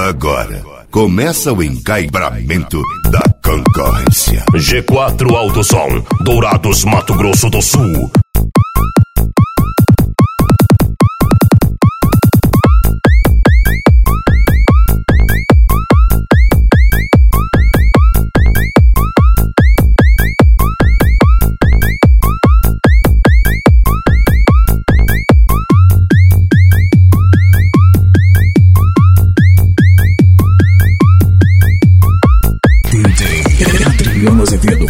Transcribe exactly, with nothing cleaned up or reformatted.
Agora, começa o encaibramento da concorrência. G quatro Alto Som, Dourados, Mato Grosso do Sul. Adriano Azevedo.